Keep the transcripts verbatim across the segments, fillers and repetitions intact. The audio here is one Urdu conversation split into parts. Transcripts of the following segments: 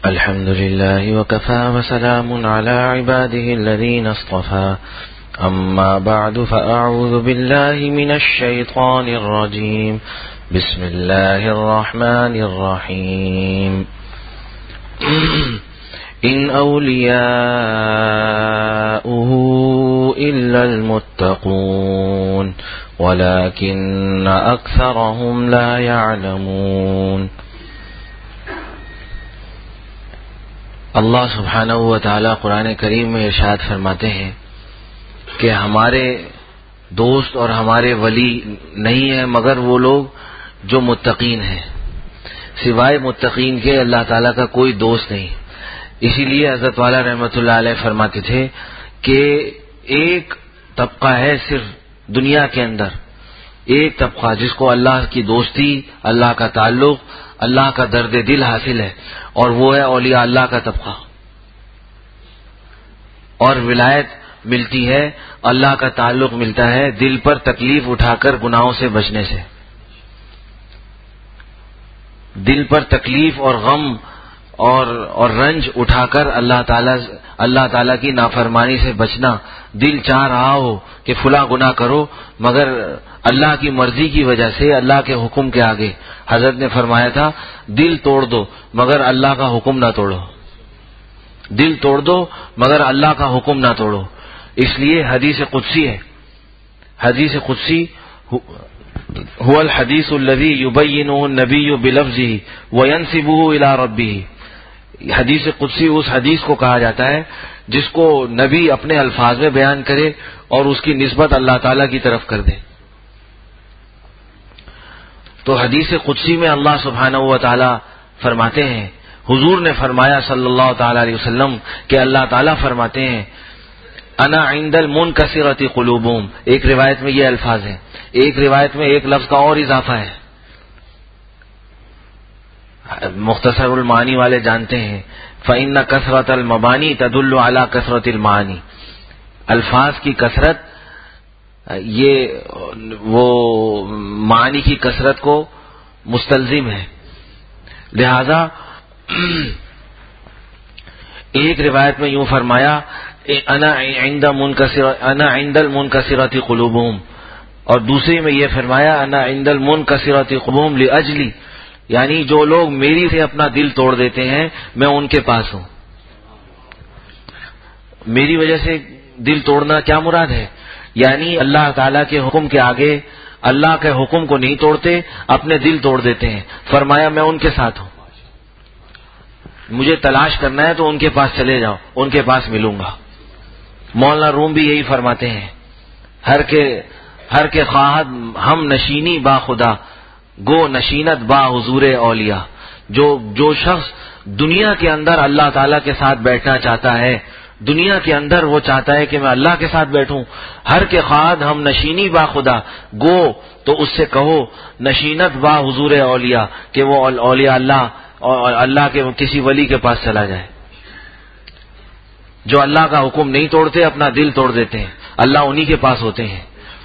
الحمد لله وكفى وسلام على عباده الذين اصطفى أما بعد فأعوذ بالله من الشيطان الرجيم بسم الله الرحمن الرحيم إن أولياؤه إلا المتقون ولكن أكثرهم لا يعلمون. اللہ سبحانہ و تعالی قرآن کریم میں ارشاد فرماتے ہیں کہ ہمارے دوست اور ہمارے ولی نہیں ہیں مگر وہ لوگ جو متقین ہیں. سوائے متقین کے اللہ تعالیٰ کا کوئی دوست نہیں. اسی لیے حضرت والا رحمۃ اللہ علیہ فرماتے تھے کہ ایک طبقہ ہے صرف دنیا کے اندر، ایک طبقہ جس کو اللہ کی دوستی، اللہ کا تعلق، اللہ کا درد دل حاصل ہے، اور وہ ہے اولیاء اللہ کا طبقہ. اور ولایت ملتی ہے، اللہ کا تعلق ملتا ہے دل پر تکلیف اٹھا کر گناہوں سے بچنے سے. دل پر تکلیف اور غم اور اور رنج اٹھا کر اللہ تعالیٰ اللہ تعالیٰ کی نافرمانی سے بچنا. دل چاہ رہا ہو کہ فلاں گناہ کرو مگر اللہ کی مرضی کی وجہ سے، اللہ کے حکم کے آگے حضرت نے فرمایا تھا دل توڑ دو مگر اللہ کا حکم نہ توڑو. دل توڑ دو مگر اللہ کا حکم نہ توڑو. اس لیے حدیث قدسی ہے، حدیث قدسی هو الحدیث الذی یبینہ النبی بلفظہ وینسبہ الی ربہ. حدیث قدسی اس حدیث کو کہا جاتا ہے جس کو نبی اپنے الفاظ میں بیان کرے اور اس کی نسبت اللہ تعالیٰ کی طرف کر دے. تو حدیث قدسی میں اللہ سبحانہ و تعالی فرماتے ہیں، حضور نے فرمایا صلی اللہ تعالی علیہ وسلم کہ اللہ تعالیٰ فرماتے ہیں انا عند المنکسرۃ قلوبہم. ایک روایت میں یہ الفاظ ہیں، ایک روایت میں ایک لفظ کا اور اضافہ ہے. مختصر المعانی والے جانتے ہیں فإن کثرۃ المبانی تدل علی کثرۃ المعانی. الفاظ کی کثرت یہ وہ معنی کی کثرت کو مستلزم ہے. لہذا ایک روایت میں یوں فرمایا انا عند منکسر انا عند المنکسرۃ قلوبہم، اور دوسری میں یہ فرمایا انا عند المنکسرۃ قلوبہم لاجلی، یعنی جو لوگ میری سے اپنا دل توڑ دیتے ہیں میں ان کے پاس ہوں. میری وجہ سے دل توڑنا کیا مراد ہے؟ یعنی اللہ تعالیٰ کے حکم کے آگے اللہ کے حکم کو نہیں توڑتے، اپنے دل توڑ دیتے ہیں. فرمایا میں ان کے ساتھ ہوں، مجھے تلاش کرنا ہے تو ان کے پاس چلے جاؤ، ان کے پاس ملوں گا. مولانا روم بھی یہی فرماتے ہیں ہر کے ہر کے خواہد ہم نشینی با خدا گو نشینت با حضور اولیاء. جو جو شخص دنیا کے اندر اللہ تعالیٰ کے ساتھ بیٹھنا چاہتا ہے، دنیا کے اندر وہ چاہتا ہے کہ میں اللہ کے ساتھ بیٹھوں، ہر کے خواہد ہم نشینی با خدا گو، تو اس سے کہو نشینت با حضور اولیاء کہ وہ اولیاء اللہ اور اللہ کے کسی ولی کے پاس چلا جائے. جو اللہ کا حکم نہیں توڑتے اپنا دل توڑ دیتے ہیں، اللہ انہی کے پاس ہوتے ہیں.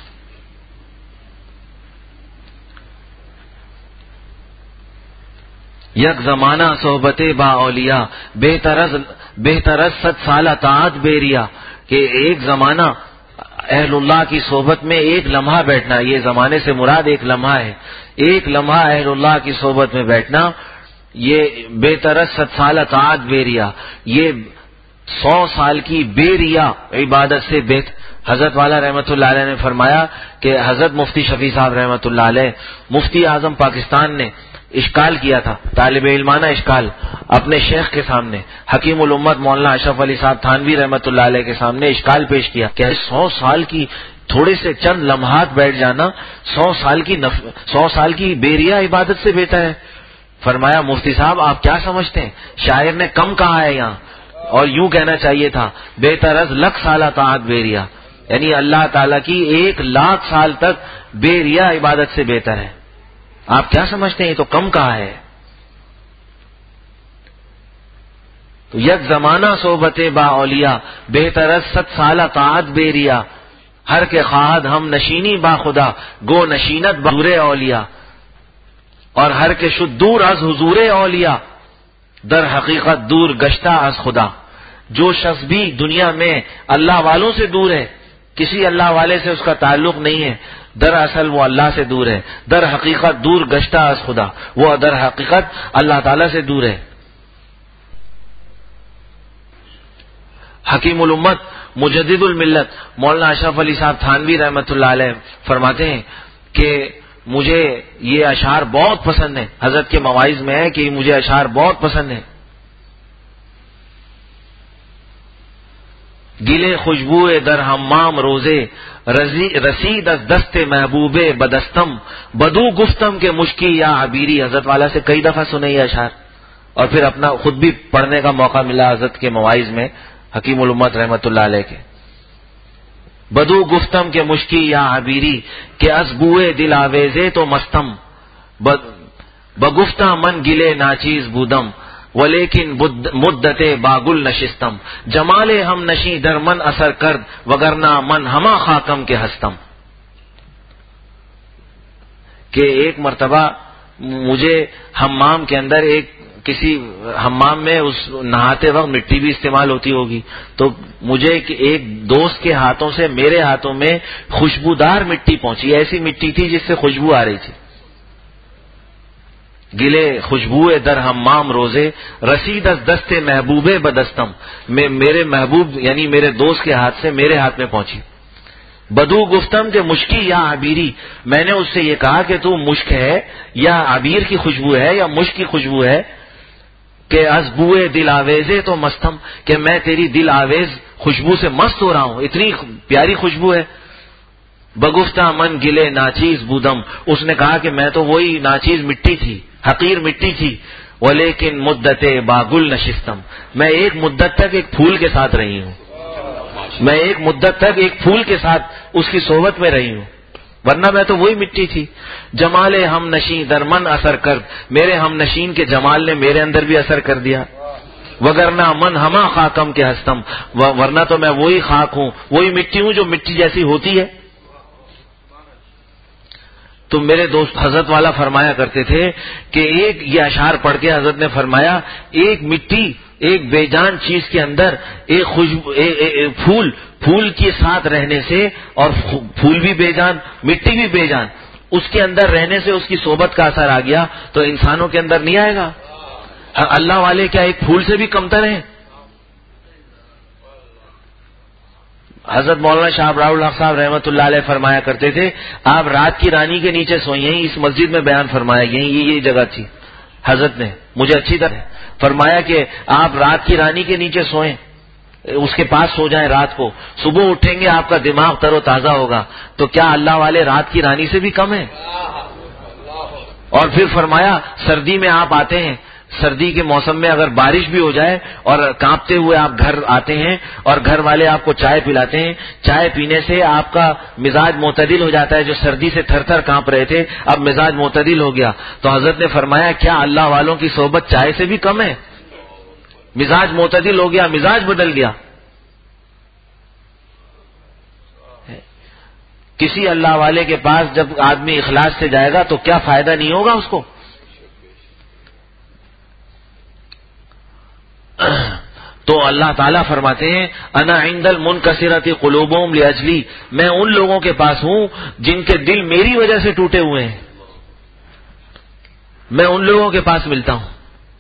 یک زمانہ صحبت با اولیاء بہترز بہترز ست سالہ طاعت بیریا، کہ ایک زمانہ اہل اللہ کی صحبت میں ایک لمحہ بیٹھنا، یہ زمانے سے مراد ایک لمحہ ہے، ایک لمحہ اہل اللہ کی صحبت میں بیٹھنا، یہ بہترز ست سالہ طاعت بیریا، یہ سو سال کی بیریا عبادت سے بہتر. حضرت والا رحمۃ اللہ علیہ نے فرمایا کہ حضرت مفتی شفیع صاحب رحمۃ اللہ علیہ مفتی اعظم پاکستان نے اشکال کیا تھا، طالب علمانہ اشکال اپنے شیخ کے سامنے، حکیم الامت مولانا اشرف علی صاحب تھانوی رحمۃ اللہ علیہ کے سامنے اشکال پیش کیا کہ سو سال کی تھوڑے سے چند لمحات بیٹھ جانا سو سال کی نف... سو سال کی بیریا عبادت سے بہتر ہے. فرمایا مفتی صاحب آپ کیا سمجھتے ہیں، شاعر نے کم کہا ہے یہاں، اور یوں کہنا چاہیے تھا بہترز لکھ سالہ طاعت بیریا، یعنی اللہ تعالیٰ کی ایک لاکھ سال تک بیریا عبادت سے بہتر ہے. آپ کیا سمجھتے ہیں، یہ تو کم کہا ہے. تو یک زمانہ صحبت با اولیاء بہترز ست سالہ طاعت بیریا، ہر کے خواہد ہم نشینی با خدا گو نشینت با حضور اولیاء، اور ہر کے شد دور از حضور اولیاء. در حقیقت دور گشتہ از خدا. جو شخص بھی دنیا میں اللہ والوں سے دور ہے، کسی اللہ والے سے اس کا تعلق نہیں ہے، دراصل وہ اللہ سے دور ہے. در حقیقت دور گشتہ از خدا، وہ در حقیقت اللہ تعالی سے دور ہے. حکیم الامت مجدد الملت مولانا اشرف علی صاحب تھانوی رحمۃ اللہ علیہ فرماتے ہیں کہ مجھے یہ اشعار بہت پسند ہیں. حضرت کے مواعظ میں ہے کہ مجھے اشعار بہت پسند ہیں. گلے خوشبو در حمام روزے رسید از دست محبوب بدستم بدو گفتم کے مشکی یا عبیری. حضرت والا سے کئی دفعہ سنے یہ اشعار اور پھر اپنا خود بھی پڑھنے کا موقع ملا حضرت کے مواعظ میں حکیم الامت رحمت اللہ علیہ کے. بدو گفتم کے مشکی یا عبیری کہ از بوئے دل آویزے تو مستم بگفتہ من گلے ناچیز بودم ولیکن مدت باگل نشستم جمال ہم نشی در من اثر کرد وگرنہ من ہما خاکم کے ہستم. کہ ایک مرتبہ مجھے حمام کے اندر ایک کسی حمام میں اس نہاتے وقت مٹی بھی استعمال ہوتی ہوگی، تو مجھے ایک دوست کے ہاتھوں سے میرے ہاتھوں میں خوشبودار مٹی پہنچی. ایسی مٹی تھی جس سے خوشبو آ رہی تھی. گلے خوشبو در حمام روزے رسید از دست محبوب بدستم، میں میرے محبوب یعنی میرے دوست کے ہاتھ سے میرے ہاتھ میں پہنچی. بدو گفتم کے مشکی یا عبیری، میں نے اس سے یہ کہا کہ تو مشک ہے یا عبیر کی خوشبو ہے یا مشک کی خوشبو ہے. کہ از بوئے دل آویزے تو مستم، کہ میں تیری دل آویز خوشبو سے مست ہو رہا ہوں، اتنی پیاری خوشبو ہے. بگفتہ من گلے ناچیز بودم، اس نے کہا کہ میں تو وہی ناچیز مٹی تھی، حقیر مٹی تھی. ولیکن مدت باگل نشستم، میں ایک مدت تک ایک پھول کے ساتھ رہی ہوں، میں ایک مدت تک ایک پھول کے ساتھ اس کی صحبت میں رہی ہوں، ورنہ میں تو وہی مٹی تھی. جمال ہم نشین در من اثر کر، میرے ہم نشین کے جمال نے میرے اندر بھی اثر کر دیا. وگرنہ من ہما خاکم کے ہستم، ورنہ تو میں وہی خاک ہوں، وہی مٹی ہوں جو مٹی جیسی ہوتی ہے. تو میرے دوست حضرت والا فرمایا کرتے تھے کہ ایک یہ اشعار پڑھ کے حضرت نے فرمایا ایک مٹی ایک بے جان چیز کے اندر ایک خوشبو پھول پھول کے ساتھ رہنے سے، اور پھول بھی بے جان مٹی بھی بے جان، اس کے اندر رہنے سے اس کی صحبت کا اثر آ گیا تو انسانوں کے اندر نہیں آئے گا. اللہ والے کیا ایک پھول سے بھی کمتر ہیں؟ حضرت مولانا شاہ ابرار الحق صاحب رحمۃ اللہ علیہ فرمایا کرتے تھے آپ رات کی رانی کے نیچے سوئیں. یہیں اس مسجد میں بیان فرمایا، یہیں یہ جگہ تھی. حضرت نے مجھے اچھی طرح فرمایا کہ آپ رات کی رانی کے نیچے سوئیں، اس کے پاس سو جائیں رات کو، صبح اٹھیں گے آپ کا دماغ تر و تازہ ہوگا. تو کیا اللہ والے رات کی رانی سے بھی کم ہیں؟ اور پھر فرمایا سردی میں آپ آتے ہیں، سردی کے موسم میں اگر بارش بھی ہو جائے اور کانپتے ہوئے آپ گھر آتے ہیں اور گھر والے آپ کو چائے پلاتے ہیں، چائے پینے سے آپ کا مزاج معتدل ہو جاتا ہے. جو سردی سے تھر تھر کانپ رہے تھے اب مزاج معتدل ہو گیا. تو حضرت نے فرمایا کیا اللہ والوں کی صحبت چائے سے بھی کم ہے؟ مزاج معتدل ہو گیا، مزاج بدل گیا. کسی اللہ والے کے پاس جب آدمی اخلاص سے جائے گا تو کیا فائدہ نہیں ہوگا اس کو؟ تو اللہ تعالیٰ فرماتے ہیں انا عند المنکسرۃ قلوبہم لاجلی، میں ان لوگوں کے پاس ہوں جن کے دل میری وجہ سے ٹوٹے ہوئے ہیں، میں ان لوگوں کے پاس ملتا ہوں.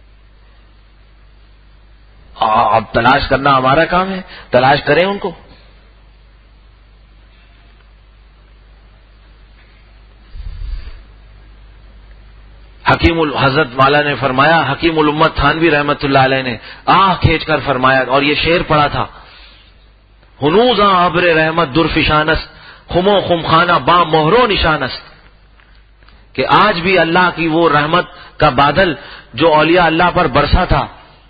اب تلاش کرنا ہمارا کام ہے، تلاش کریں ان کو. حکیم حضرت والا نے فرمایا، حکیم الامت تھانوی رحمت اللہ علیہ نے آہ کھینچ کر فرمایا اور یہ شعر پڑھا تھا، ہنوزاں ابر رحمت درفشانست خمو خمخانہ با مہرو نشانست، کہ آج بھی اللہ کی وہ رحمت کا بادل جو اولیاء اللہ پر برسا تھا،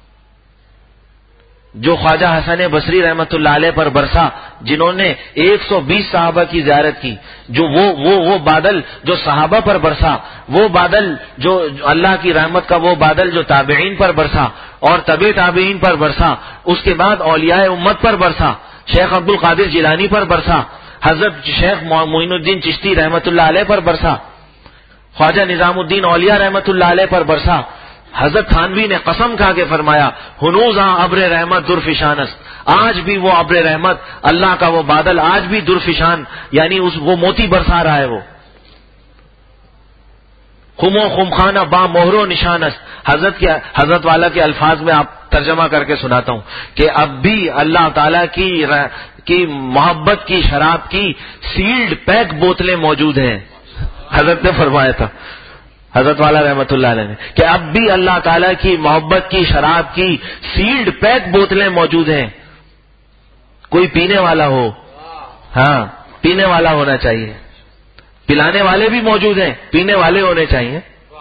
جو خواجہ حسن بصری رحمت اللہ علیہ پر برسا، جنہوں نے ایک سو بیس صحابہ کی زیارت کی، جو وہ وہ وہ بادل جو صحابہ پر برسا، وہ بادل جو اللہ کی رحمت کا وہ بادل جو تابعین پر برسا اور تبع تابعین پر برسا، اس کے بعد اولیاء امت پر برسا، شیخ عبد القادر جیلانی پر برسا، حضرت شیخ معین الدین چشتی رحمت اللہ علیہ پر برسا، خواجہ نظام الدین اولیاء رحمت اللہ علیہ پر برسا، حضرت تھانوی نے قسم کھا کے فرمایا ہنوزاں ابر رحمت درفشانست، آج بھی وہ ابر رحمت اللہ کا وہ بادل آج بھی درفشان یعنی اس وہ موتی برسا رہا ہے. وہ خمو خمخانہ با مہر و نشانست، حضرت کے حضرت والا کے الفاظ میں آپ ترجمہ کر کے سناتا ہوں کہ اب بھی اللہ تعالیٰ کی کی محبت کی شراب کی سیلڈ پیک بوتلیں موجود ہیں. حضرت نے فرمایا تھا حضرت والا رحمت اللہ علیہ نے کہ اب بھی اللہ تعالیٰ کی محبت کی شراب کی سیلڈ پیک بوتلیں موجود ہیں. کوئی پینے والا ہو، ہاں پینے والا ہونا چاہیے. پلانے والے بھی موجود ہیں، پینے والے ہونے چاہیے.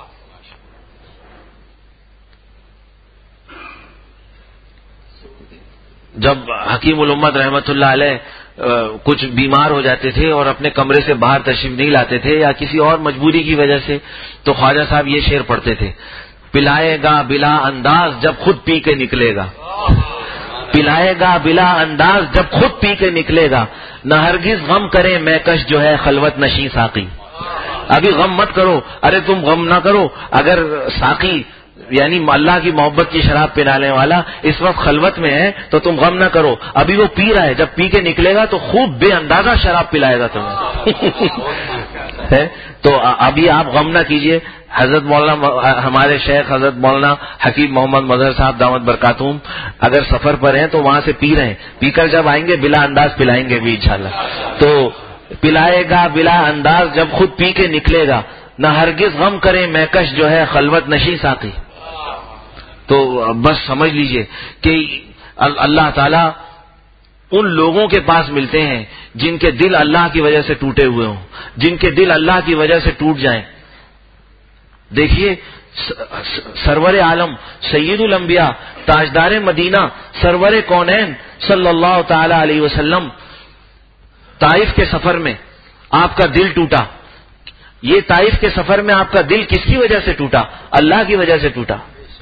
جب حکیم الامت رحمت اللہ علیہ کچھ بیمار ہو جاتے تھے اور اپنے کمرے سے باہر تشریف نہیں لاتے تھے یا کسی اور مجبوری کی وجہ سے، تو خواجہ صاحب یہ شعر پڑھتے تھے، پلائے گا بلا انداز جب خود پی کے نکلے گا، پلائے گا بلا انداز جب خود پی کے نکلے گا، نہ ہرگز غم کرے میں کش جو ہے خلوت نشیں ساقی. ابھی غم مت کرو، ارے تم غم نہ کرو، اگر ساقی یعنی اللہ کی محبت کی شراب پلانے والا اس وقت خلوت میں ہے تو تم غم نہ کرو، ابھی وہ پی رہا ہے، جب پی کے نکلے گا تو خوب بے اندازہ شراب پلائے گا تمہیں. تو ابھی آپ غم نہ کیجئے. حضرت مولانا ہمارے شیخ حضرت مولانا حکیم محمد مظہر صاحب دامت برکاتہم اگر سفر پر ہیں تو وہاں سے پی رہے ہیں، پی کر جب آئیں گے بلا انداز پلائیں گے بھی انشاءاللہ. تو پلائے گا بلا انداز جب خود پی کے نکلے گا، نہ ہرگز غم کرے میں کش جو ہے خلوت نشیں ساقی. تو بس سمجھ لیجئے کہ اللہ تعالیٰ ان لوگوں کے پاس ملتے ہیں جن کے دل اللہ کی وجہ سے ٹوٹے ہوئے ہوں، جن کے دل اللہ کی وجہ سے ٹوٹ جائیں. دیکھیے سرور عالم سید الانبیاء تاجدار مدینہ سرور کونین صلی اللہ تعالی علیہ وسلم طائف کے سفر میں آپ کا دل ٹوٹا. یہ طائف کے سفر میں آپ کا دل کس کی وجہ سے ٹوٹا؟ اللہ کی وجہ سے ٹوٹا.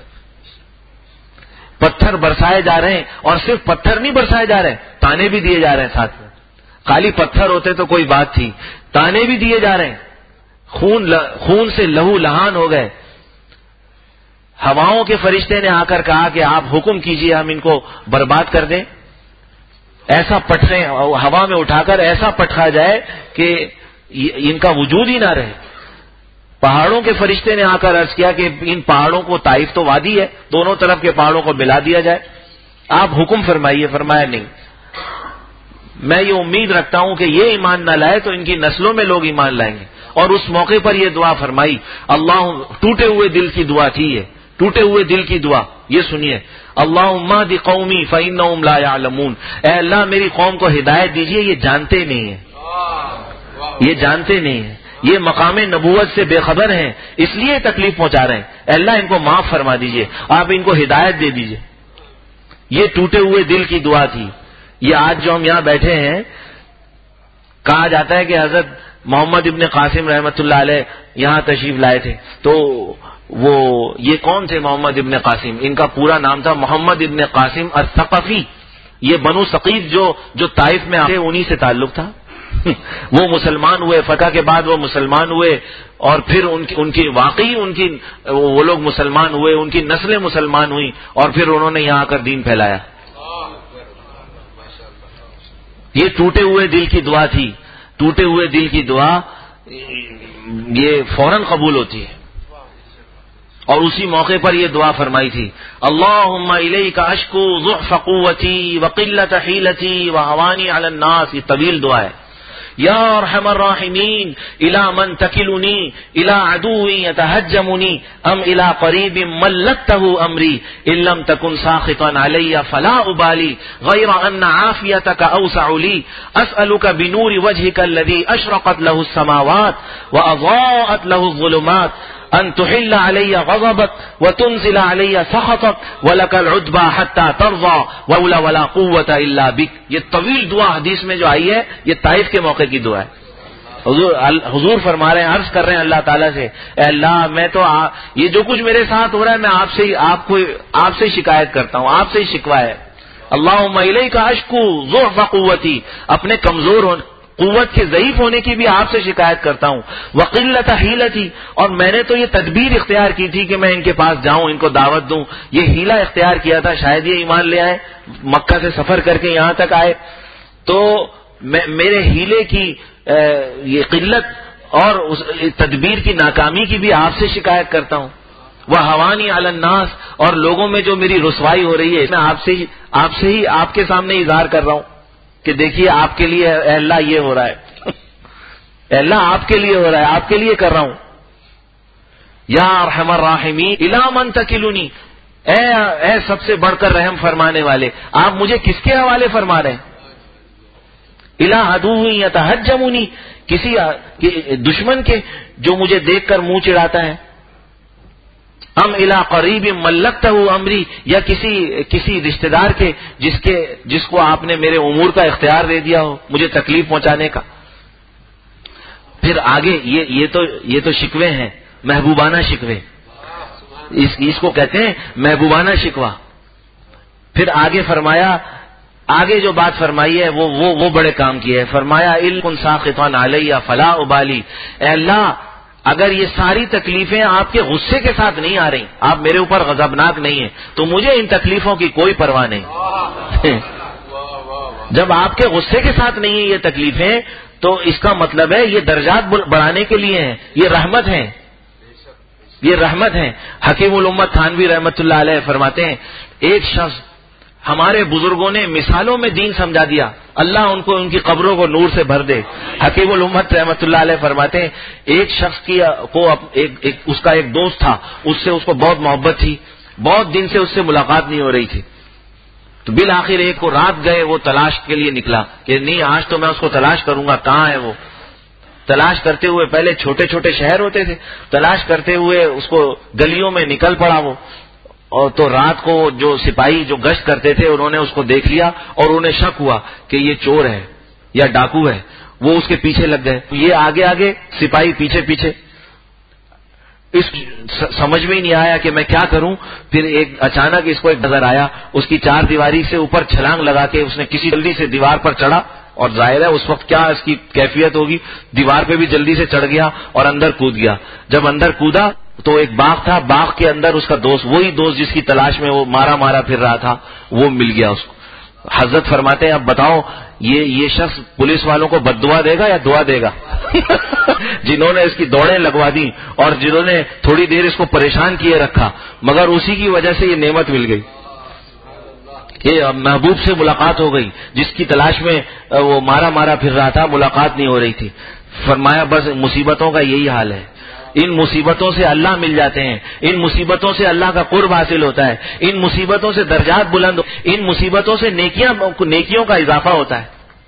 پتھر برسائے جا رہے ہیں، اور صرف پتھر نہیں برسائے جا رہے ہیں، تانے بھی دیے جا رہے ہیں ساتھ میں. خالی پتھر ہوتے تو کوئی بات تھی، تانے بھی دیے جا رہے ہیں. خون ل... خون سے لہو لہان ہو گئے. ہواؤں کے فرشتے نے آ کر کہا کہ آپ حکم کیجئے ہم ان کو برباد کر دیں. ایسا پٹھیں ہوا میں اٹھا کر ایسا پٹخا جائے کہ ان کا وجود ہی نہ رہے. پہاڑوں کے فرشتے نے آ کر عرض کیا کہ ان پہاڑوں کو، طائف تو وادی ہے، دونوں طرف کے پہاڑوں کو ملا دیا جائے. آپ حکم فرمائیے. فرمایا نہیں، میں یہ امید رکھتا ہوں کہ یہ ایمان نہ لائے تو ان کی نسلوں میں لوگ ایمان لائیں گے. اور اس موقع پر یہ دعا فرمائی. اللہ ٹوٹے ہوئے دل کی دعا تھی یہ، ٹوٹے ہوئے دل کی دعا. یہ سنیے، اللہم اہد قومی فانہم لا یعلمون. اے اللہ میری قوم کو ہدایت دیجیے، یہ جانتے نہیں ہیں، یہ جانتے نہیں ہیں، یہ مقام نبوت سے بے خبر ہیں، اس لیے تکلیف پہنچا رہے ہیں. اے اللہ ان کو معاف فرما دیجیے، آپ ان کو ہدایت دے دیجیے. یہ ٹوٹے ہوئے دل کی دعا تھی. یہ آج جو ہم یہاں بیٹھے ہیں، کہا جاتا ہے کہ حضرت محمد ابن قاسم رحمت اللہ علیہ یہاں تشریف لائے تھے. تو وہ یہ کون تھے محمد ابن قاسم؟ ان کا پورا نام تھا محمد ابن قاسم الثقفی. یہ بنو ثقیف جو جو طائف میں آتے انہی سے تعلق تھا. وہ مسلمان ہوئے، فتح کے بعد وہ مسلمان ہوئے، اور پھر ان کی ان کی واقعی ان کی وہ لوگ مسلمان ہوئے، ان کی نسلیں مسلمان ہوئی، اور پھر انہوں نے یہاں آ کر دین پھیلایا. یہ ٹوٹے ہوئے دل کی دعا تھی. ٹوٹے ہوئے دل کی دعا یہ فوراً قبول ہوتی ہے. اور اسی موقع پر یہ دعا فرمائی تھی، اللہم الیک اشکو ضعف قوتی وقلت حیلتی وہوانی علی الناس. یہ طویل دعا ہے. یا ارحم الراحمین الی من تکلنی الی عدو یتہجمنی ام الی قریب ملکتہ امری ان لم تکن ساخطا علی فلا ابالی غیر ان عافیتک اوسع لی اسألک بنور وجہک الذی اشرقت لہ السماوات واضاءت لہ الظلمات ان تحل علی غضبک وتنزل علی سخطک ولک العتبی حتی ترضى ولا ولا قوت الا بک. یہ طویل دعا حدیث میں جو آئی ہے یہ طائف کے موقع کی دعا ہے. حضور حضور فرما رہے ہیں، عرض کر رہے ہیں اللہ تعالیٰ سے، اے اللہ میں تو آ, یہ جو کچھ میرے ساتھ ہو رہا ہے میں آپ سے آپ کو آپ سے شکایت کرتا ہوں، آپ سے شکوہ ہے. اللہم الیک اشکو ضعف قوتی، اپنے کمزور قوت کے ضعیف ہونے کی بھی آپ سے شکایت کرتا ہوں. وقلت حیلتی، اور میں نے تو یہ تدبیر اختیار کی تھی کہ میں ان کے پاس جاؤں، ان کو دعوت دوں. یہ حیلہ اختیار کیا تھا، شاید یہ ایمان لے آئے، مکہ سے سفر کر کے یہاں تک آئے. تو میں میرے حیلے کی یہ قلت اور اس تدبیر کی ناکامی کی بھی آپ سے شکایت کرتا ہوں. وہ حوانی علی الناس، اور لوگوں میں جو میری رسوائی ہو رہی ہے میں آپ سے آپ سے ہی آپ کے سامنے اظہار کر رہا ہوں کہ دیکھیے آپ کے لیے اے اللہ یہ ہو رہا ہے. اے اللہ آپ کے لیے ہو رہا ہے، آپ کے لیے کر رہا ہوں. یا ارحم الراحمین الی من تکلنی، اے اے سب سے بڑھ کر رحم فرمانے والے، آپ مجھے کس کے حوالے فرما رہے ہیں؟ الی عدو یتہجمنی، کسی دشمن کے جو مجھے دیکھ کر منہ چڑھاتا ہے. ام الی قریب ملکتہ امری، یا کسی کسی رشتہ دار کے جس کے جس کو آپ نے میرے امور کا اختیار دے دیا ہو مجھے تکلیف پہنچانے کا. پھر آگے یہ یہ تو یہ تو شکوے ہیں، محبوبانہ شکوے، اس اس کو کہتے ہیں محبوبانہ شکوہ. پھر آگے فرمایا، آگے جو بات فرمائی ہے وہ وہ وہ بڑے کام کی ہے. فرمایا الکن ساخطا علیہ فلا ابالی، اے اللہ اگر یہ ساری تکلیفیں آپ کے غصے کے ساتھ نہیں آ رہی، آپ میرے اوپر غضبناک نہیں ہیں، تو مجھے ان تکلیفوں کی کوئی پرواہ نہیں. جب آپ کے غصے کے ساتھ نہیں ہیں یہ تکلیفیں، تو اس کا مطلب ہے یہ درجات بڑھانے کے لیے ہیں، یہ رحمت ہیں، یہ رحمت ہیں. حکیم الامت تھانوی رحمت اللہ علیہ فرماتے ہیں ایک شخص، ہمارے بزرگوں نے مثالوں میں دین سمجھا دیا، اللہ ان کو ان کی قبروں کو نور سے بھر دے. حکیم الامت رحمت اللہ علیہ فرماتے ہیں ایک شخص کی کو ایک, ایک اس کا ایک دوست تھا، اس سے اس کو بہت محبت تھی، بہت دن سے اس سے ملاقات نہیں ہو رہی تھی. تو بالآخر ایک کو رات گئے وہ تلاش کے لیے نکلا کہ نہیں آج تو میں اس کو تلاش کروں گا، کہاں ہے وہ. تلاش کرتے ہوئے، پہلے چھوٹے چھوٹے شہر ہوتے تھے، تلاش کرتے ہوئے اس کو گلیوں میں نکل پڑا وہ. اور تو رات کو جو سپاہی جو گشت کرتے تھے انہوں نے اس کو دیکھ لیا اور انہیں شک ہوا کہ یہ چور ہے یا ڈاکو ہے. وہ اس کے پیچھے لگ گئے، یہ آگے آگے سپاہی پیچھے پیچھے. اس سمجھ میں ہی نہیں آیا کہ میں کیا کروں. پھر ایک اچانک اس کو ایک نظر آیا، اس کی چار دیواری سے اوپر چھلانگ لگا کے اس نے کسی جلدی سے دیوار پر چڑھا، اور ظاہر ہے اس وقت کیا اس کی کیفیت ہوگی، دیوار پہ بھی جلدی سے چڑھ گیا اور اندر کود گیا. جب اندر کودا تو ایک باغ تھا، باغ کے اندر اس کا دوست، وہی دوست جس کی تلاش میں وہ مارا مارا پھر رہا تھا، وہ مل گیا اس کو. حضرت فرماتے ہیں اب بتاؤ یہ یہ شخص پولیس والوں کو بد دعا دے گا یا دعا دے گا؟ جنہوں نے اس کی دوڑیں لگوا دی اور جنہوں نے تھوڑی دیر اس کو پریشان کیے رکھا، مگر اسی کی وجہ سے یہ نعمت مل گئی کہ محبوب سے ملاقات ہو گئی، جس کی تلاش میں وہ مارا مارا پھر رہا تھا، ملاقات نہیں ہو رہی تھی. فرمایا بس مصیبتوں کا یہی حال ہے، ان مصیبتوں سے اللہ مل جاتے ہیں، ان مصیبتوں سے اللہ کا قرب حاصل ہوتا ہے، ان مصیبتوں سے درجات بلند، ان مصیبتوں سے نیکیاں نیکیوں کا اضافہ ہوتا ہے.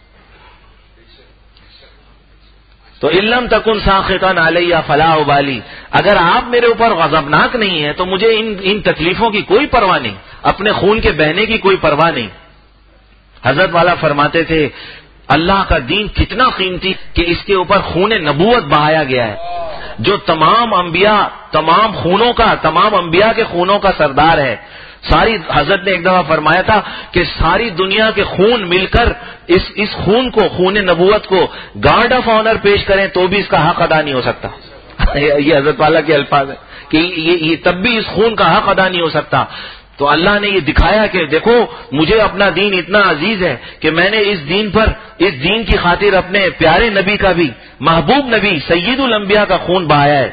تو علم تکن ساخطا علیہ فلا ابالی، اگر آپ میرے اوپر غضبناک نہیں ہیں تو مجھے ان ان تکلیفوں کی کوئی پرواہ نہیں، اپنے خون کے بہنے کی کوئی پرواہ نہیں. حضرت والا فرماتے تھے اللہ کا دین کتنا قیمتی کہ اس کے اوپر خون نبوت بہایا گیا ہے، جو تمام انبیاء تمام خونوں کا تمام انبیاء کے خونوں کا سردار ہے. ساری حضرت نے ایک دفعہ فرمایا تھا کہ ساری دنیا کے خون مل کر اس اس خون کو، خون نبوت کو گارڈ آف آنر پیش کریں تو بھی اس کا حق ادا نہیں ہو سکتا. یہ حضرت والا کے الفاظ ہیں کہ یہ, یہ تب بھی اس خون کا حق ادا نہیں ہو سکتا. تو اللہ نے یہ دکھایا کہ دیکھو مجھے اپنا دین اتنا عزیز ہے کہ میں نے اس دین پر، اس دین کی خاطر اپنے پیارے نبی کا بھی، محبوب نبی سید الانبیاء کا خون بہایا ہے.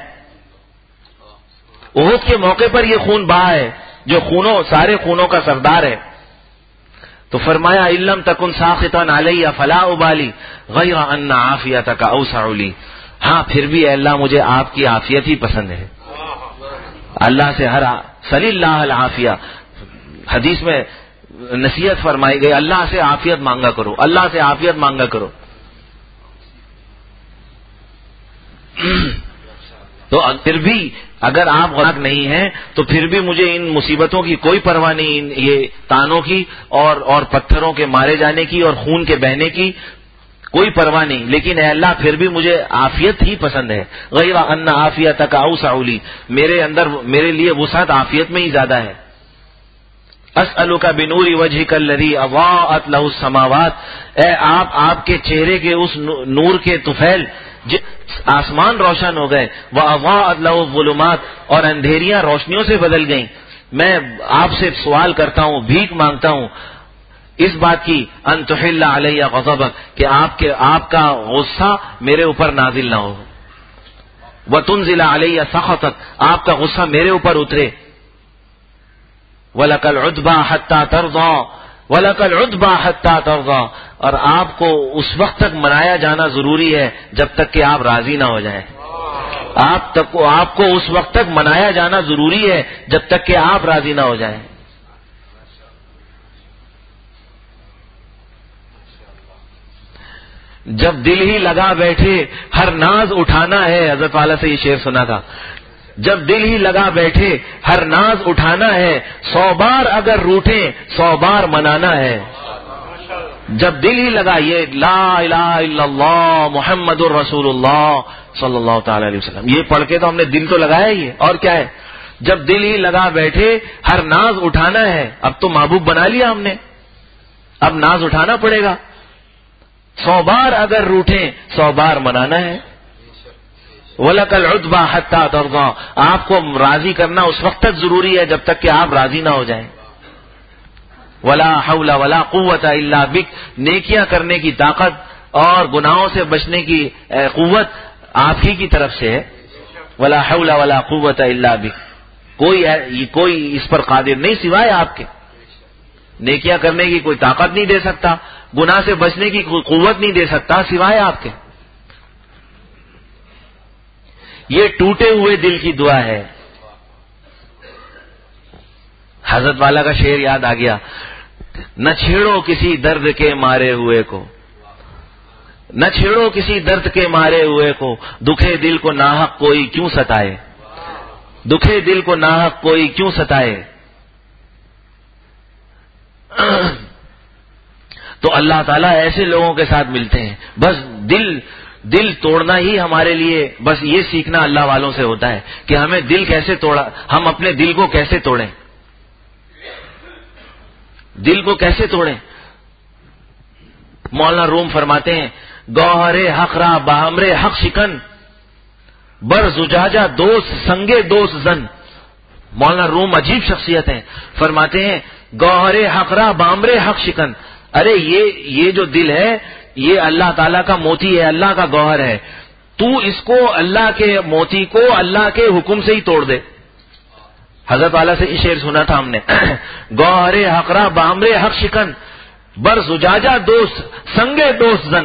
احد کے موقع پر یہ خون بہا ہے جو خونوں سارے خونوں کا سردار ہے. تو فرمایا علم تکن ساخطا علیہ فلا ابالی غیر ان عافیتک اوسع لی، ہاں پھر بھی اے اللہ مجھے آپ کی عافیت ہی پسند ہے. اللہ سے ہر صلی اللہ العافیہ، حدیث میں نصیحت فرمائی گئی اللہ سے عافیت مانگا کرو، اللہ سے عافیت مانگا کرو. تو پھر بھی اگر آپ غلط نہیں ہیں تو پھر بھی مجھے ان مصیبتوں کی کوئی پرواہ نہیں، ان یہ تانوں کی اور اور پتھروں کے مارے جانے کی اور خون کے بہنے کی کوئی پرواہ نہیں، لیکن اے اللہ پھر بھی مجھے عافیت ہی پسند ہے. غیر ان عافیتک اوسع لی، میرے اندر میرے لیے وسعت عافیت میں ہی زیادہ ہے. اسألک بنور وجهک الذی اضاءت له السماوات، اے آپ آپ کے چہرے کے اس نور کے طفیل آسمان روشن ہو گئے، واضاءت له الظلمات، اور اندھیریاں روشنیوں سے بدل گئیں. میں آپ سے سوال کرتا ہوں، بھیک مانگتا ہوں اس بات کی، ان تحل علی غضبک، کہ آپ کے آپ کا غصہ میرے اوپر نازل نہ ہو، وتنزل علی سخطک، آپ کا غصہ میرے اوپر اترے، وَلَكَ الْعُتْبَى حَتَّى تَرْضَى وَلَكَ الْعُتْبَى حَتَّى تَرْضَى، اور آپ کو اس وقت تک منایا جانا ضروری ہے جب تک کہ آپ راضی نہ ہو جائیں. آپ تک آپ کو اس وقت تک منایا جانا ضروری ہے جب تک کہ آپ راضی نہ ہو جائیں. جب دل ہی لگا بیٹھے ہر ناز اٹھانا ہے، حضرت والا سے یہ شعر سنا تھا، جب دل ہی لگا بیٹھے ہر ناز اٹھانا ہے، سو بار اگر روٹھیں سو بار منانا ہے. جب دل ہی لگا، یہ لا الہ الا اللہ محمد الرسول اللہ صلی اللہ تعالی علیہ وسلم، یہ پڑھ کے تو ہم نے دل تو لگایا ہی ہے، اور کیا ہے. جب دل ہی لگا بیٹھے ہر ناز اٹھانا ہے، اب تو محبوب بنا لیا ہم نے، اب ناز اٹھانا پڑے گا. سو بار اگر روٹھیں سو بار منانا ہے. وَلَكَ الْعُتْبَى حَتَّى تَرْضَى، آپ کو راضی کرنا اس وقت تک ضروری ہے جب تک کہ آپ راضی نہ ہو جائیں. وَلَا حَوْلَ وَلَا قُوَّةَ إِلَّا بِكَ، نیکیاں کرنے کی طاقت اور گناہوں سے بچنے کی قوت آپ ہی کی طرف سے ہے. وَلَا حَوْلَ وَلَا قُوَّةَ إِلَّا بِكَ، کوئی کوئی اس پر قادر نہیں سوائے آپ کے. نیکیاں کرنے کی کوئی طاقت نہیں دے سکتا، گناہ سے بچنے کی کوئی قوت نہیں دے سکتا سوائے آپ کے. یہ ٹوٹے ہوئے دل کی دعا ہے. حضرت والا کا شعر یاد آ گیا، نہ چھیڑو کسی درد کے مارے ہوئے کو، نہ چھیڑو کسی درد کے مارے ہوئے کو، دکھے دل کو ناحق کوئی کیوں ستائے، دکھے دل کو ناحق کوئی کیوں ستائے. تو اللہ تعالیٰ ایسے لوگوں کے ساتھ ملتے ہیں. بس دل دل توڑنا ہی ہمارے لیے، بس یہ سیکھنا اللہ والوں سے ہوتا ہے کہ ہمیں دل کیسے توڑا، ہم اپنے دل کو کیسے توڑیں، دل کو کیسے توڑیں. مولانا روم فرماتے ہیں، گوہر حق را باہمر حق شکن، بر زجاجہ دوست سنگے دوست زن. مولانا روم عجیب شخصیت ہیں، فرماتے ہیں گوہر حق را باہمر حق شکن، ارے یہ یہ جو دل ہے یہ اللہ تعالیٰ کا موتی ہے، اللہ کا گوہر ہے، تو اس کو اللہ کے موتی کو اللہ کے حکم سے ہی توڑ دے. حضرت والا سے یہ شعر سنا تھا ہم نے، گوہر حق را باہمر حق شکن، بر زجاجہ دوست سنگے دوست زن.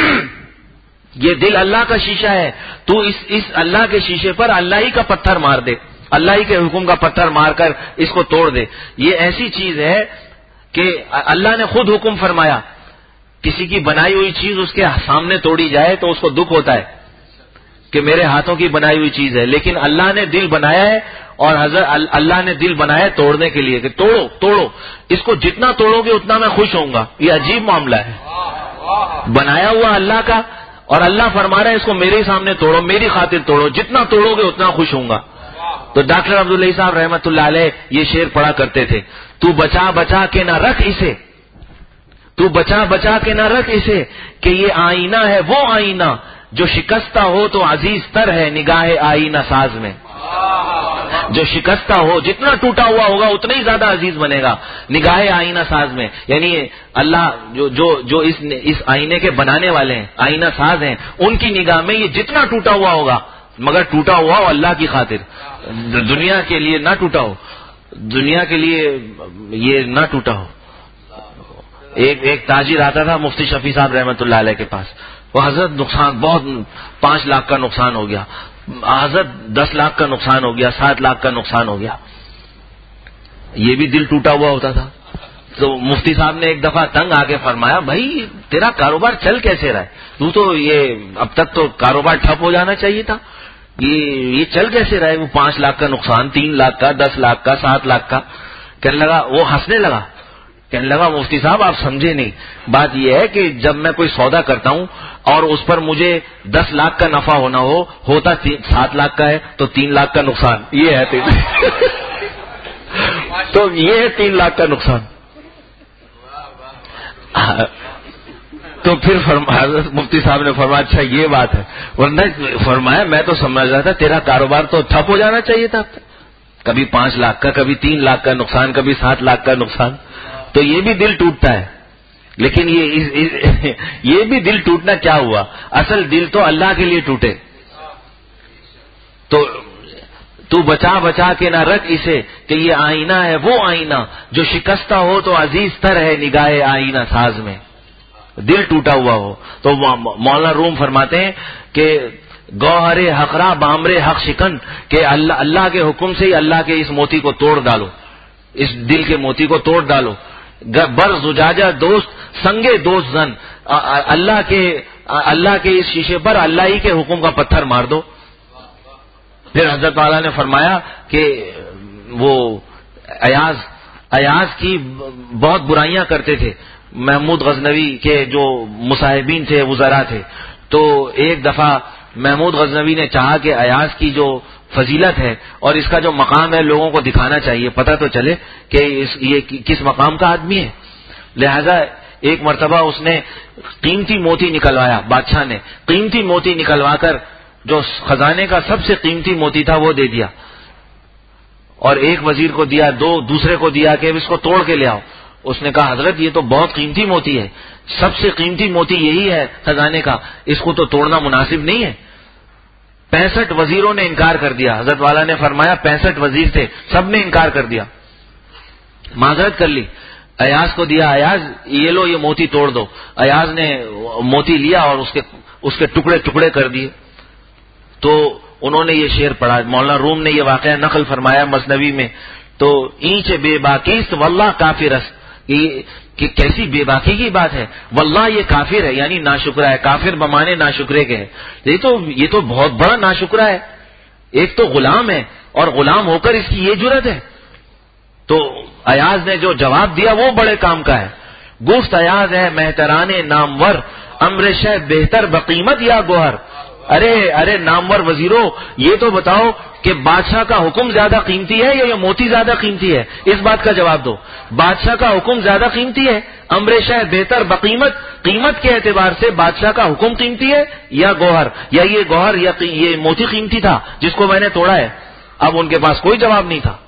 یہ دل اللہ کا شیشہ ہے، تو اس اس اللہ کے شیشے پر اللہ ہی کا پتھر مار دے، اللہ ہی کے حکم کا پتھر مار کر اس کو توڑ دے. یہ ایسی چیز ہے کہ اللہ نے خود حکم فرمایا، کسی کی بنائی ہوئی چیز اس کے سامنے توڑی جائے تو اس کو دکھ ہوتا ہے کہ میرے ہاتھوں کی بنائی ہوئی چیز ہے، لیکن اللہ نے دل بنایا ہے، اور حضرت اللہ نے دل بنایا توڑنے کے لیے کہ توڑو توڑو، اس کو جتنا توڑو گے اتنا میں خوش ہوں گا. یہ عجیب معاملہ ہے، بنایا ہوا اللہ کا، اور اللہ فرما رہا ہے اس کو میرے سامنے توڑو، میری خاطر توڑو، جتنا توڑو گے اتنا خوش ہوں گا. تو ڈاکٹر عبداللہ صاحب رحمت اللہ علیہ یہ شعر پڑھا کرتے تھے، تو بچا بچا کے نہ رکھ اسے، تو بچا بچا کے نہ رکھ اسے، کہ یہ آئینہ ہے وہ آئینہ جو شکستہ ہو تو عزیز تر ہے نگاہ آئینہ ساز میں. جو شکستہ ہو، جتنا ٹوٹا ہوا ہوگا اتنا ہی زیادہ عزیز بنے گا نگاہ آئینہ ساز میں. یعنی اللہ جو جو جو اس اس آئینے کے بنانے والے ہیں، آئینہ ساز ہیں، ان کی نگاہ میں یہ جتنا ٹوٹا ہوا ہوگا، مگر ٹوٹا ہوا ہو اللہ کی خاطر، دنیا کے لیے نہ ٹوٹا ہو، دنیا کے لیے یہ نہ ٹوٹا ہو. ایک ایک تاجر آتا تھا مفتی شفیع صاحب رحمت اللہ علیہ کے پاس، وہ حضرت نقصان بہت، پانچ لاکھ کا نقصان ہو گیا، حضرت دس لاکھ کا نقصان ہو گیا، سات لاکھ کا نقصان ہو گیا. یہ بھی دل ٹوٹا ہوا ہوتا تھا. تو مفتی صاحب نے ایک دفعہ تنگ آ کے فرمایا، بھائی تیرا کاروبار چل کیسے رہا ہے، تو تو یہ اب تک تو کاروبار ٹھپ ہو جانا چاہیے تھا، یہ یہ چل کیسے رہا ہے، وہ پانچ لاکھ کا نقصان، تین لاکھ کا، دس لاکھ کا، سات لاکھ کا. کہنے لگا، وہ ہنسنے لگا، کہنے لگا مفتی صاحب آپ سمجھے نہیں، بات یہ ہے کہ جب میں کوئی سودا کرتا ہوں اور اس پر مجھے دس لاکھ کا نفع ہونا ہو، ہوتا سات لاکھ کا ہے تو تین لاکھ کا نقصان، یہ ہے تو یہ ہے تین لاکھ کا نقصان. تو پھر فرمایا مفتی صاحب نے فرمایا اچھا یہ بات ہے, ورنہ فرمایا میں تو سمجھ رہا تھا تیرا کاروبار تو ٹھپ ہو جانا چاہیے تھا, کبھی پانچ لاکھ کا, کبھی تین لاکھ کا نقصان, کبھی سات لاکھ کا نقصان. تو یہ بھی دل ٹوٹتا ہے. لیکن یہ یہ بھی دل ٹوٹنا کیا ہوا, اصل دل تو اللہ کے لیے ٹوٹے. تو تو بچا بچا کے نہ رکھ اسے کہ یہ آئینہ ہے وہ آئینہ جو شکستہ ہو تو عزیز تر ہے نگاہ آئینہ ساز میں. دل ٹوٹا ہوا ہو تو مولانا روم فرماتے ہیں کہ گوہر حقرا بامر حق شکن, کہ اللہ اللہ کے حکم سے ہی اللہ کے اس موتی کو توڑ ڈالو, اس دل کے موتی کو توڑ ڈالو. بر زجاجہ دوست سنگے دوست زن, اللہ کے اللہ کے اس شیشے پر اللہ ہی کے حکم کا پتھر مار دو. پھر حضرت والا نے فرمایا کہ وہ ایاز ایاز کی بہت برائیاں کرتے تھے. محمود غزنوی کے جو مصاحبین تھے, وزراء تھے, تو ایک دفعہ محمود غزنوی نے چاہا کہ ایاز کی جو فضیلت ہے اور اس کا جو مقام ہے لوگوں کو دکھانا چاہیے, پتہ تو چلے کہ اس یہ کس مقام کا آدمی ہے. لہذا ایک مرتبہ اس نے قیمتی موتی نکلوایا, بادشاہ نے قیمتی موتی نکلوا کر جو خزانے کا سب سے قیمتی موتی تھا وہ دے دیا, اور ایک وزیر کو دیا, دو دوسرے کو دیا کہ اس کو توڑ کے لے آؤ. اس نے کہا حضرت یہ تو بہت قیمتی موتی ہے, سب سے قیمتی موتی یہی ہے خزانے کا, اس کو تو توڑنا مناسب نہیں ہے. پینسٹھ وزیروں نے انکار کر دیا. حضرت والا نے فرمایا پینسٹھ وزیر تھے, سب نے انکار کر دیا, معذرت کر لی. ایاز کو دیا, ایاز یہ لو یہ موتی توڑ دو. ایاز نے موتی لیا اور اس کے اس کے ٹکڑے ٹکڑے کر دیے. تو انہوں نے یہ شعر پڑھا, مولانا روم نے یہ واقعہ نقل فرمایا مثنوی میں. تو اینچ بے باکیست واللہ کافرست, کہ کیسی بے باکی کی بات ہے, واللہ یہ کافر ہے یعنی ناشکرہ ہے. کافر بمانے ناشکرے کے ہے. یہ تو یہ تو بہت بڑا ناشکرہ ہے. ایک تو غلام ہے اور غلام ہو کر اس کی یہ جرت ہے. تو ایاز نے جو جواب دیا وہ بڑے کام کا ہے. گفت ایاز ہے مہتران نامور, امر شہ بہتر بقیمت یا گوہر. ارے ارے نامور وزیروں, یہ تو بتاؤ کہ بادشاہ کا حکم زیادہ قیمتی ہے یا یہ موتی زیادہ قیمتی ہے, اس بات کا جواب دو. بادشاہ کا حکم زیادہ قیمتی ہے, امر شہ بہتر بقیمت, قیمت کے اعتبار سے بادشاہ کا حکم قیمتی ہے یا گوہر, یا یہ گوہر یا یہ موتی قیمتی تھا جس کو میں نے توڑا ہے. اب ان کے پاس کوئی جواب نہیں تھا.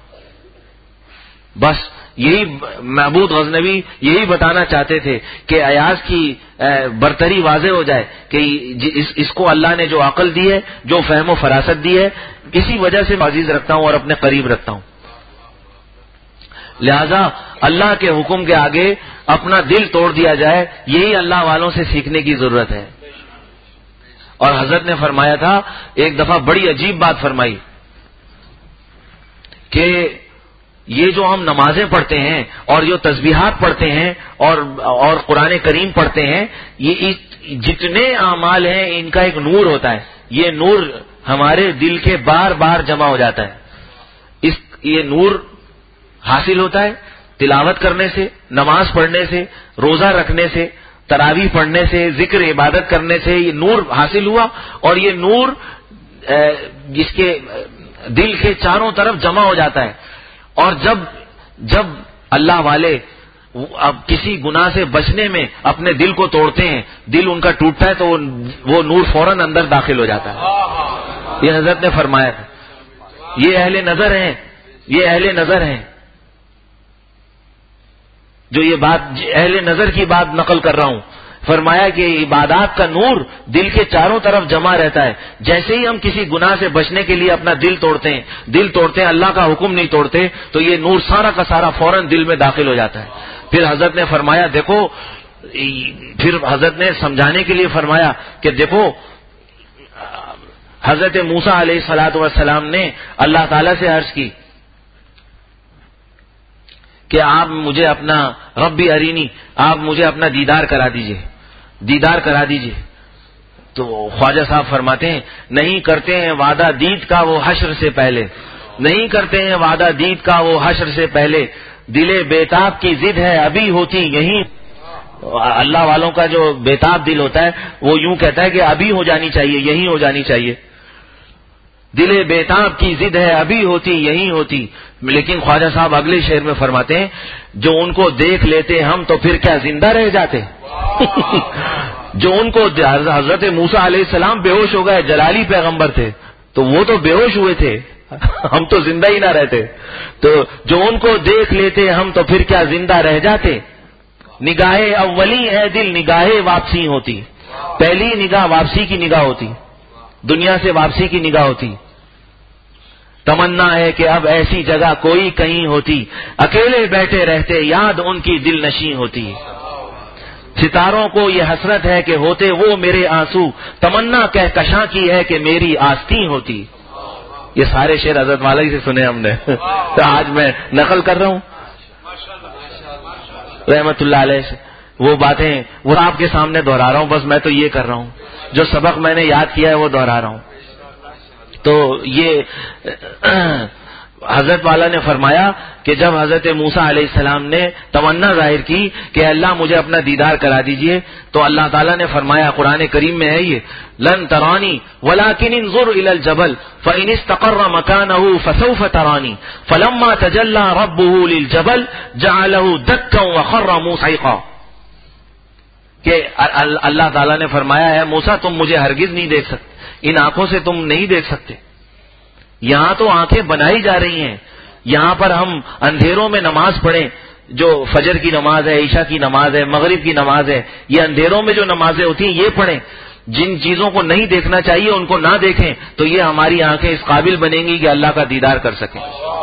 بس یہی محمود غزنوی یہی بتانا چاہتے تھے کہ ایاز کی برتری واضح ہو جائے کہ اس, اس کو اللہ نے جو عقل دی ہے, جو فہم و فراست دی ہے, اسی وجہ سے عزیز رکھتا ہوں اور اپنے قریب رکھتا ہوں. لہذا اللہ کے حکم کے آگے اپنا دل توڑ دیا جائے, یہی اللہ والوں سے سیکھنے کی ضرورت ہے. اور حضرت نے فرمایا تھا, ایک دفعہ بڑی عجیب بات فرمائی کہ یہ جو ہم نمازیں پڑھتے ہیں اور جو تسبیحات پڑھتے ہیں اور اور قرآن کریم پڑھتے ہیں, یہ جتنے اعمال ہیں ان کا ایک نور ہوتا ہے. یہ نور ہمارے دل کے بار بار جمع ہو جاتا ہے. اس یہ نور حاصل ہوتا ہے تلاوت کرنے سے, نماز پڑھنے سے, روزہ رکھنے سے, تراویح پڑھنے سے, ذکر عبادت کرنے سے یہ نور حاصل ہوا. اور یہ نور جس کے دل کے چاروں طرف جمع ہو جاتا ہے. اور جب جب اللہ والے اب کسی گناہ سے بچنے میں اپنے دل کو توڑتے ہیں, دل ان کا ٹوٹتا ہے تو وہ نور فوراً اندر داخل ہو جاتا ہے. یہ حضرت نے فرمایا تھا. یہ اہل نظر ہیں, یہ اہل نظر ہیں جو یہ بات اہل نظر کی بات نقل کر رہا ہوں. فرمایا کہ عبادات کا نور دل کے چاروں طرف جمع رہتا ہے. جیسے ہی ہم کسی گناہ سے بچنے کے لیے اپنا دل توڑتے ہیں دل توڑتے ہیں اللہ کا حکم نہیں توڑتے, تو یہ نور سارا کا سارا فوراً دل میں داخل ہو جاتا ہے. پھر حضرت نے فرمایا دیکھو, پھر حضرت نے سمجھانے کے لیے فرمایا کہ دیکھو حضرت موسیٰ علیہ الصلوۃ والسلام نے اللہ تعالیٰ سے عرض کی کہ آپ مجھے اپنا ربی ارینی, آپ مجھے اپنا دیدار کرا دیجئے, دیدار کرا دیجئے. تو خواجہ صاحب فرماتے ہیں نہیں کرتے ہیں وعدہ دید کا وہ حشر سے پہلے, نہیں کرتے ہیں وعدہ دید کا وہ حشر سے پہلے, دل بیتاب کی ضد ہے ابھی ہوتی یہیں. اللہ والوں کا جو بیتاب دل ہوتا ہے وہ یوں کہتا ہے کہ ابھی ہو جانی چاہیے, یہیں ہو جانی چاہیے. دل بیتاب کی ضد ہے ابھی ہوتی یہیں ہوتی, لیکن خواجہ صاحب اگلے شعر میں فرماتے ہیں جو ان کو دیکھ لیتے ہم تو پھر کیا زندہ رہ جاتے. جو ان کو حضرت موسیٰ علیہ السلام بے ہوش ہو گئے, جلالی پیغمبر تھے تو وہ تو بے ہوش ہوئے تھے, ہم تو زندہ ہی نہ رہتے. تو جو ان کو دیکھ لیتے ہم تو پھر کیا زندہ رہ جاتے. نگاہ اولی ہے دل نگاہ واپسی ہوتی, پہلی نگاہ واپسی کی نگاہ ہوتی, دنیا سے واپسی کی نگاہ ہوتی. تمنا ہے کہ اب ایسی جگہ کوئی کہیں ہوتی, اکیلے بیٹھے رہتے یاد ان کی دل نشیں ہوتی. ستاروں کو یہ حسرت ہے کہ ہوتے وہ میرے آنسو, تمنا کہکشاں کی ہے کہ میری آستین ہوتی. یہ سارے شعر حضرت والا ہی سے سنے ہم نے, تو آج میں نقل کر رہا ہوں رحمت اللہ علیہ سے. وہ باتیں وہ آپ کے سامنے دہرا رہا ہوں, بس میں تو یہ کر رہا ہوں جو سبق میں نے یاد کیا ہے وہ دہرا رہا ہوں. تو یہ حضرت والا نے فرمایا کہ جب حضرت موسیٰ علیہ السلام نے تمنا ظاہر کی کہ اللہ مجھے اپنا دیدار کرا دیجئے, تو اللہ تعالیٰ نے فرمایا, قرآن کریم میں ہے یہ, لن ترانی ولکن انظر الی الجبل فإن استقر مکانہ فسوف ترانی فلما تجلی ربہ للجبل جعلہ دکا وخر موسیقا. کہ اللہ تعالیٰ نے فرمایا ہے موسیٰ تم مجھے ہرگز نہیں دیکھ سکتے, ان آنکھوں سے تم نہیں دیکھ سکتے. یہاں تو آنکھیں بنائی جا رہی ہیں, یہاں پر ہم اندھیروں میں نماز پڑھیں, جو فجر کی نماز ہے, عشاء کی نماز ہے, مغرب کی نماز ہے, یہ اندھیروں میں جو نمازیں ہوتی ہیں یہ پڑھیں. جن چیزوں کو نہیں دیکھنا چاہیے ان کو نہ دیکھیں, تو یہ ہماری آنکھیں اس قابل بنیں گی کہ اللہ کا دیدار کر سکیں.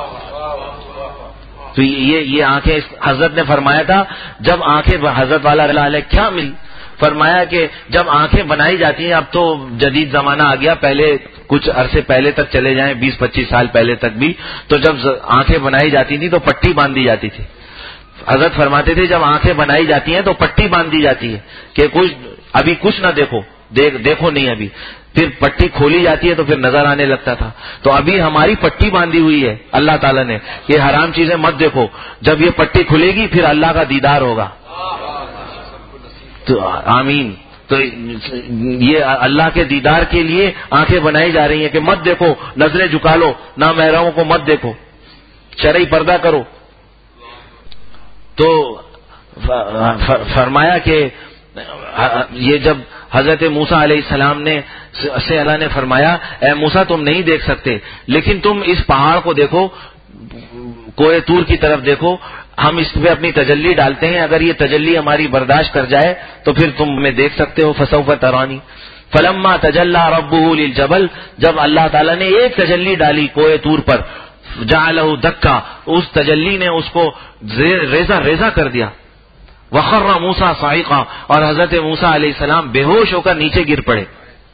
تو یہ یہ آنکھیں حضرت نے فرمایا تھا جب آنکھیں حضرت والا علیہ کیا ملی, فرمایا کہ جب آنکھیں بنائی جاتی ہیں, اب تو جدید زمانہ آ گیا, پہلے کچھ عرصے پہلے تک چلے جائیں, بیس پچیس سال پہلے تک بھی, تو جب آنکھیں بنائی جاتی تھی تو پٹی باندھی جاتی تھی. حضرت فرماتے تھے جب آنکھیں بنائی جاتی ہیں تو پٹی باندھی جاتی ہے کہ کچھ ابھی کچھ نہ دیکھو, دیکھ دیکھو نہیں ابھی, پھر پٹی کھولی جاتی ہے تو پھر نظر آنے لگتا تھا. تو ابھی ہماری پٹی باندھی ہوئی ہے اللہ تعالیٰ نے, یہ حرام چیزیں مت دیکھو, جب یہ پٹی کھلے گی پھر اللہ کا دیدار ہوگا. تو آمین. تو یہ اللہ کے دیدار کے لیے آنکھیں بنائی جا رہی ہیں کہ مت دیکھو, نظریں جھکا لو, نامحرموں کو مت دیکھو, شرعی پردہ کرو. تو فرمایا کہ یہ جب حضرت موسیٰ علیہ السلام نے سے اللہ نے فرمایا اے موسیٰ تم نہیں دیکھ سکتے, لیکن تم اس پہاڑ کو دیکھو, کوہ طور کی طرف دیکھو, ہم اس پہ اپنی تجلی ڈالتے ہیں, اگر یہ تجلی ہماری برداشت کر جائے تو پھر تم ہمیں دیکھ سکتے ہو. فسوف ترانی فلما تجلی ربہ للجبل, جب اللہ تعالیٰ نے ایک تجلی ڈالی کوہ طور پر, جعلہ دکا, اس تجلی نے اس کو ریزہ ریزہ کر دیا. وخر موسیٰ صاعقا, اور حضرت موسیٰ علیہ السلام بے ہوش ہو کر نیچے گر پڑے.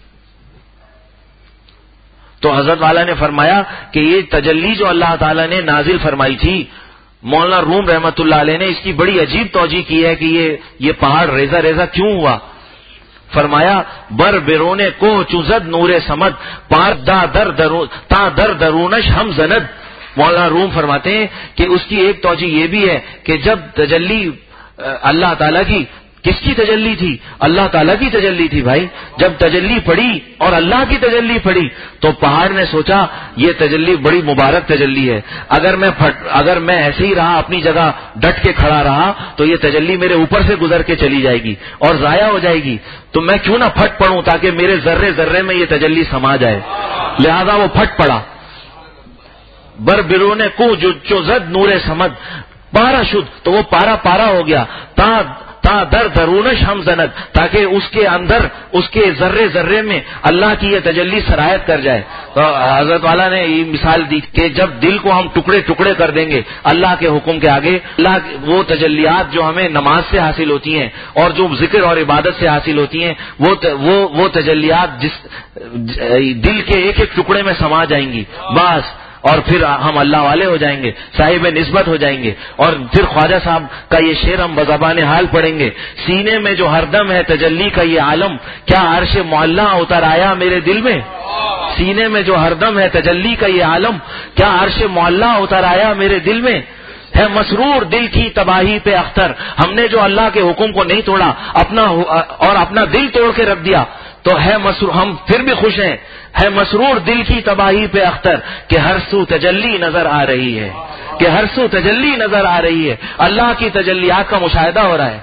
تو حضرت والا نے فرمایا کہ یہ تجلی جو اللہ تعالیٰ نے نازل فرمائی تھی, مولانا روم رحمت اللہ علیہ نے اس کی بڑی عجیب توجہ کی ہے کہ یہ یہ پہاڑ ریزہ ریزہ کیوں ہوا. فرمایا بر بیرونے کو چوزد نور سمد پار دا در درو تا در درونش ہم زند. مولانا روم فرماتے ہیں کہ اس کی ایک توجہ یہ بھی ہے کہ جب تجلی اللہ تعالیٰ کی, کس کی تجلی تھی؟ اللہ تعالیٰ کی تجلی تھی بھائی. جب تجلی پڑی اور اللہ کی تجلی پڑی تو پہاڑ نے سوچا یہ تجلی بڑی مبارک تجلی ہے, اگر میں پھٹ اگر میں ایسے ہی رہا اپنی جگہ ڈٹ کے کھڑا رہا تو یہ تجلی میرے اوپر سے گزر کے چلی جائے گی اور ضائع ہو جائے گی, تو میں کیوں نہ پھٹ پڑوں تاکہ میرے ذرے ذرے میں یہ تجلی سما جائے. لہذا وہ پھٹ پڑا. بر بیرونے کو جو زد نور سمد پارا شد, تو وہ پارا پارا ہو گیا. تا تا در درونش ہم زند, تاکہ اس کے اندر اس کے ذرے ذرے میں اللہ کی یہ تجلی سرایت کر جائے. تو حضرت والا نے یہ مثال دی کہ جب دل کو ہم ٹکڑے ٹکڑے کر دیں گے اللہ کے حکم کے آگے, اللہ وہ تجلیات جو ہمیں نماز سے حاصل ہوتی ہیں اور جو ذکر اور عبادت سے حاصل ہوتی ہیں, وہ وہ وہ تجلیات جس دل کے ایک ایک ٹکڑے میں سما جائیں گی بس, اور پھر ہم اللہ والے ہو جائیں گے, صاحب نسبت ہو جائیں گے. اور پھر خواجہ صاحب کا یہ شعر ہم بزبان حال پڑھیں گے. سینے میں جو ہر دم ہے تجلی کا یہ عالم, کیا عرش معلا اتر آیا میرے دل میں. سینے میں جو ہر دم ہے تجلی کا یہ عالم, کیا عرش معلا اتر آیا میرے دل میں. ہے مسرور دل کی تباہی پہ اختر, ہم نے جو اللہ کے حکم کو نہیں توڑا اپنا اور اپنا دل توڑ کے رکھ دیا, تو ہے مسرور، ہم پھر بھی خوش ہیں، ہے مسرور دل کی تباہی پہ اختر کہ ہر سو تجلی نظر آ رہی ہے، کہ ہر سو تجلی نظر آ رہی ہے، اللہ کی تجلیات کا مشاہدہ ہو رہا ہے۔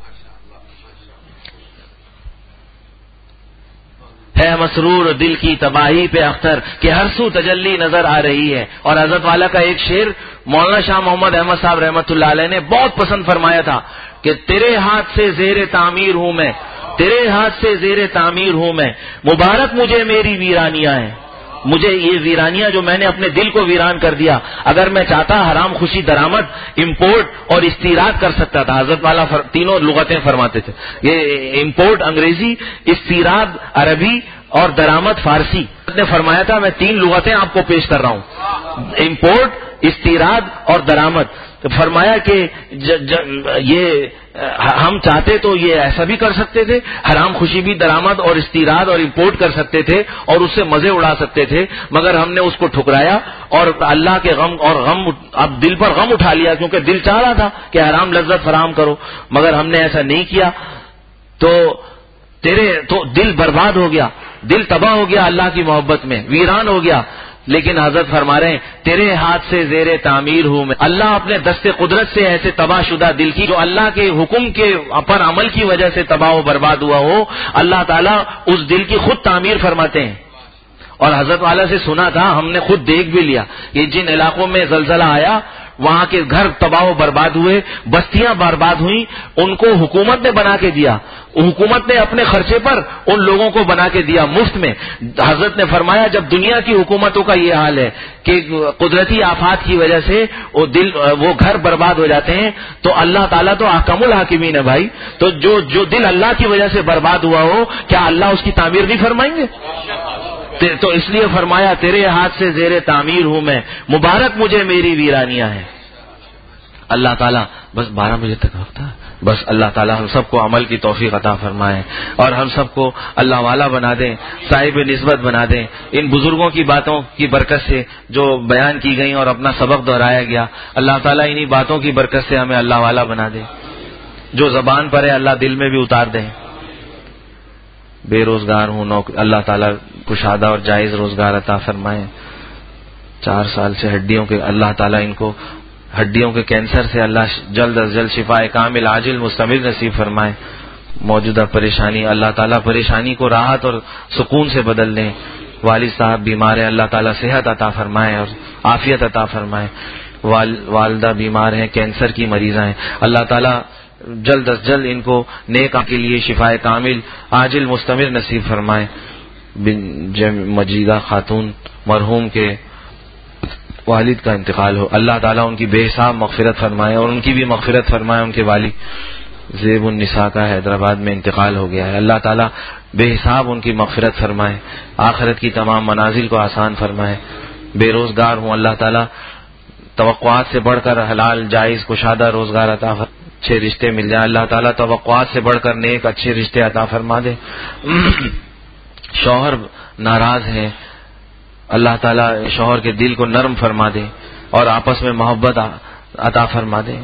ہے مسرور دل کی تباہی پہ اختر کہ ہر سو تجلی نظر آ رہی ہے۔ اور حضرت والا کا ایک شعر مولانا شاہ محمد احمد صاحب رحمۃ اللہ علیہ نے بہت پسند فرمایا تھا کہ تیرے ہاتھ سے زیر تعمیر ہوں میں، تیرے ہاتھ سے زیر تعمیر ہوں میں، مبارک مجھے میری ویرانیاں ہیں، مجھے یہ ویرانیاں جو میں نے اپنے دل کو ویران کر دیا، اگر میں چاہتا حرام خوشی درآمد امپورٹ اور استیراد کر سکتا تھا۔ حضرت والا فر... تینوں لغتیں فرماتے تھے، یہ امپورٹ انگریزی، استیراد عربی اور درآمد فارسی نے فرمایا تھا۔ میں تین لغتیں آپ کو پیش کر رہا ہوں، امپورٹ، استیراد اور درآمد۔ فرمایا کہ ج... ج... یہ ہم چاہتے تو یہ ایسا بھی کر سکتے تھے، حرام خوشی بھی درآمد اور استیراد اور امپورٹ کر سکتے تھے اور اس سے مزے اڑا سکتے تھے، مگر ہم نے اس کو ٹھکرایا اور اللہ کے غم اور غم اب دل پر غم اٹھا لیا، کیونکہ دل چاہ رہا تھا کہ حرام لذت فراہم کرو، مگر ہم نے ایسا نہیں کیا، تو تیرے تو دل برباد ہو گیا، دل تباہ ہو گیا، اللہ کی محبت میں ویران ہو گیا۔ لیکن حضرت فرما رہے ہیں تیرے ہاتھ سے زیر تعمیر ہوں میں، اللہ اپنے دست قدرت سے ایسے تباہ شدہ دل کی جو اللہ کے حکم کے پر عمل کی وجہ سے تباہ و برباد ہوا ہو، اللہ تعالیٰ اس دل کی خود تعمیر فرماتے ہیں۔ اور حضرت والا سے سنا تھا، ہم نے خود دیکھ بھی لیا، یہ جن علاقوں میں زلزلہ آیا وہاں کے گھر تباہ و برباد ہوئے، بستیاں برباد ہوئیں، ان کو حکومت نے بنا کے دیا، حکومت نے اپنے خرچے پر ان لوگوں کو بنا کے دیا مفت میں۔ حضرت نے فرمایا جب دنیا کی حکومتوں کا یہ حال ہے کہ قدرتی آفات کی وجہ سے وہ دل وہ گھر برباد ہو جاتے ہیں، تو اللہ تعالیٰ تو احکم الحاکمین ہے بھائی، تو جو جو دل اللہ کی وجہ سے برباد ہوا ہو، کیا اللہ اس کی تعمیر نہیں فرمائیں گے؟ تو اس لیے فرمایا تیرے ہاتھ سے زیر تعمیر ہوں میں، مبارک مجھے میری ویرانیاں ہیں۔ اللہ تعالیٰ بس بارہ بجے تک وقت ہے، بس اللہ تعالیٰ ہم سب کو عمل کی توفیق عطا فرمائے اور ہم سب کو اللہ والا بنا دیں، صاحب نسبت بنا دیں۔ ان بزرگوں کی باتوں کی برکت سے جو بیان کی گئی اور اپنا سبق دہرایا گیا، اللہ تعالیٰ انہی باتوں کی برکت سے ہمیں اللہ والا بنا دے، جو زبان پر ہے اللہ دل میں بھی اتار دیں۔ بے روزگار ہوں، نوکری اللہ تعالیٰ کشادہ اور جائز روزگار عطا فرمائے۔ چار سال سے ہڈیوں کے اللہ تعالیٰ ان کو ہڈیوں کے کینسر سے اللہ جلد از جلد شفا کامل عاجل مستمر نصیب فرمائے۔ موجودہ پریشانی اللہ تعالیٰ پریشانی کو راحت اور سکون سے بدل دیں۔ والد صاحب بیمار ہیں، اللہ تعالیٰ صحت عطا فرمائے اور عافیت عطا فرمائے۔ وال والدہ بیمار ہیں، کینسر کی مریضہ ہیں، اللہ تعالیٰ جلد از جلد ان کو نیک کے لیے شفا کامل عاجل مستمر نصیب فرمائے۔ مجیدہ خاتون مرحوم کے والد کا انتقال ہو، اللہ تعالیٰ ان کی بے حساب مغفرت فرمائے اور ان کی بھی مغفرت فرمائے۔ ان کے والد زیب النساء کا حیدرآباد میں انتقال ہو گیا ہے، اللہ تعالیٰ بے حساب ان کی مغفرت فرمائے، آخرت کی تمام منازل کو آسان فرمائے۔ بے روزگار ہوں، اللہ تعالیٰ توقعات سے بڑھ کر حلال جائز کشادہ روزگار عطا فرمائے، اچھے رشتے مل جائیں، اللہ تعالیٰ توقعات سے بڑھ کر نیک اچھے رشتے عطا فرما دے۔ شوہر ناراض ہیں، اللہ تعالیٰ شوہر کے دل کو نرم فرما دے اور آپس میں محبت عطا فرما دے۔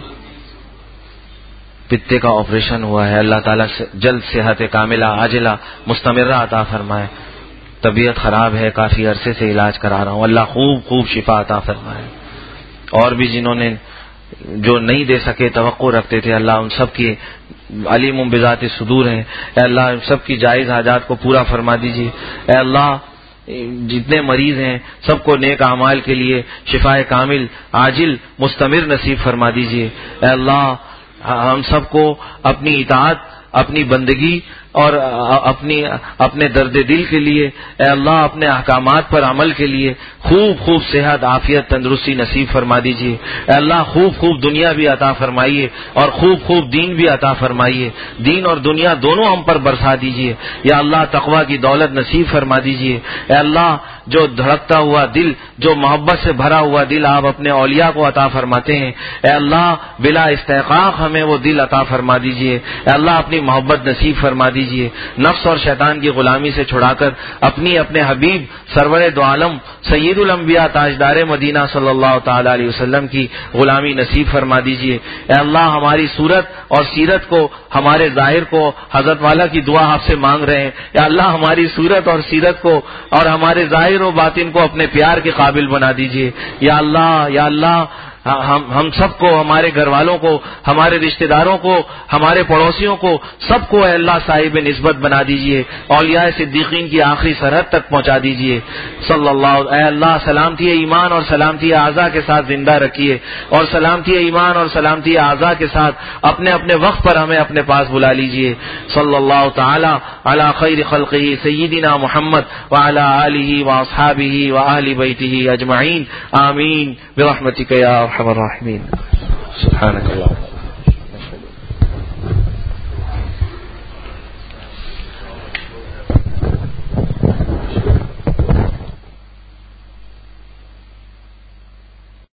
پتے کا آپریشن ہوا ہے، اللہ تعالیٰ جلد صحت کاملہ عاجلہ مستمرہ عطا فرمائے۔ طبیعت خراب ہے، کافی عرصے سے علاج کرا رہا ہوں، اللہ خوب خوب شفا عطا فرمائے۔ اور بھی جنہوں نے جو نہیں دے سکے توقع رکھتے تھے، اللہ ان سب کی علیم بذات صدور ہیں، اے اللہ سب کی جائز حاجات کو پورا فرما دیجیے۔ اے اللہ جتنے مریض ہیں سب کو نیک اعمال کے لیے شفا کامل عاجل مستمر نصیب فرما دیجیے۔ اے اللہ ہم سب کو اپنی اطاعت، اپنی بندگی اور اپنی اپنے درد دل کے لیے، اے اللہ اپنے احکامات پر عمل کے لیے خوب خوب صحت عافیت تندرستی نصیب فرما دیجیے۔ اے اللہ خوب خوب دنیا بھی عطا فرمائیے اور خوب خوب دین بھی عطا فرمائیے، دین اور دنیا دونوں ہم پر برسا دیجیے۔ یا اللہ تقوی کی دولت نصیب فرما دیجیے۔ اے اللہ جو دھڑکتا ہوا دل، جو محبت سے بھرا ہوا دل آپ اپنے اولیاء کو عطا فرماتے ہیں، اے اللہ بلا استحقاق ہمیں وہ دل عطا فرما دیجیے۔ اے اللہ اپنی محبت نصیب فرما دیجئے، نفس اور شیطان کی غلامی سے چھڑا کر اپنی اپنے حبیب سرور دو عالم سید الانبیاء تاجدار مدینہ صلی اللہ تعالی علیہ وسلم کی غلامی نصیب فرما دیجئے۔ اے اللہ ہماری صورت اور سیرت کو، ہمارے ظاہر کو حضرت والا کی دعا آپ سے مانگ رہے ہیں، یا اللہ ہماری صورت اور سیرت کو اور ہمارے ظاہر و باطن کو اپنے پیار کے قابل بنا دیجئے۔ یا اللہ یا اللہ ہم ہم سب کو، ہمارے گھر والوں کو، ہمارے رشتہ داروں کو، ہمارے پڑوسیوں کو، سب کو اے اللہ صاحب نسبت بنا دیجئے، اولیاء صدیقین کی آخری سرحد تک پہنچا دیجئے۔ صلی اللہ اے اللہ سلامتی ایمان اور سلامتی اعضاء کے ساتھ زندہ رکھیے، اور سلامتی ایمان اور سلامتی اعضاء کے ساتھ اپنے اپنے وقت پر ہمیں اپنے پاس بلا لیجئے۔ صلی اللہ تعالی علی خیر خلقہ سیدنا محمد وعلی آلہ واصحابہ واہل بیتہ اجمعین، آمین برحمتک یا ارحم الراحمین۔ سبحانک اللہم